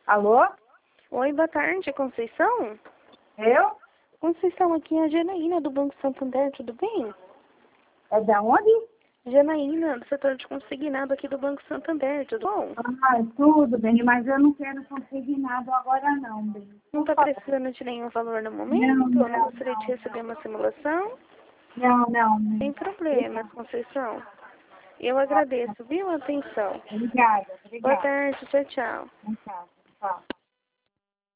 Alô? Oi, boa tarde, Conceição? Eu? Conceição, aqui é a Janaína do Banco Santander, tudo bem? É da onde? Janaína, do setor de consignado aqui do Banco Santander, tudo bom? Ah, tudo bem, mas eu não quero conseguir nada agora não, bem. Não está precisando de nenhum valor no Não, momento? Não não, gostaria de não, receber não. uma simulação? Não, não, Sem não. problemas, Conceição. Eu agradeço, viu, a atenção. Obrigada, Boa obrigada. tarde, tchau, tchau. Tchau, tchau.